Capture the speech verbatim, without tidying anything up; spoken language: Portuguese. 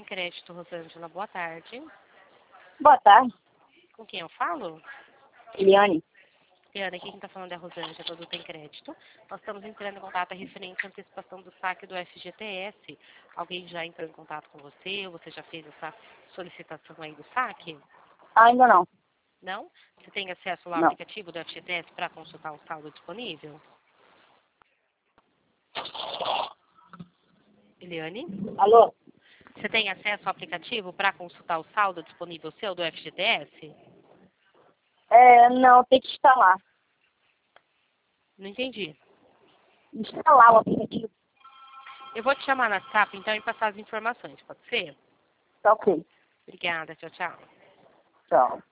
Crédito, Rosângela. Boa tarde. Boa tarde, Com quem eu falo? Eliane. Eliane, aqui quem está falando é a Rosângela, do Tem Crédito. Nós estamos entrando em contato referente à antecipação do saque do F G T S. Alguém já entrou em contato com você? Ou você já fez essa solicitação aí do saque? Ainda não. Não? Você tem acesso lá ao Não. aplicativo do F G T S para consultar o saldo disponível? Eliane? Alô? Você tem acesso ao aplicativo para consultar o saldo disponível seu do F G T S? É, não, tem que instalar. Não entendi. Instalar o aplicativo. Eu vou te chamar no WhatsApp, então, e passar as informações, pode ser? Tá ok. Obrigada, tchau, tchau. Tchau.